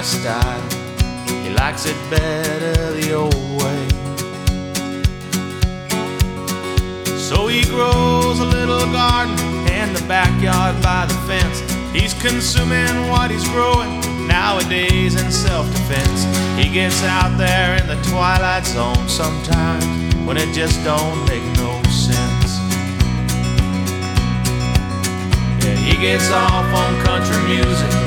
my style. He likes it better the old way. So he grows a little garden in the backyard by the fence. He's consuming what he's growing nowadays in self-defense. He gets out there in the twilight zone sometimes when it just don't make no sense. Yeah, he gets off on country music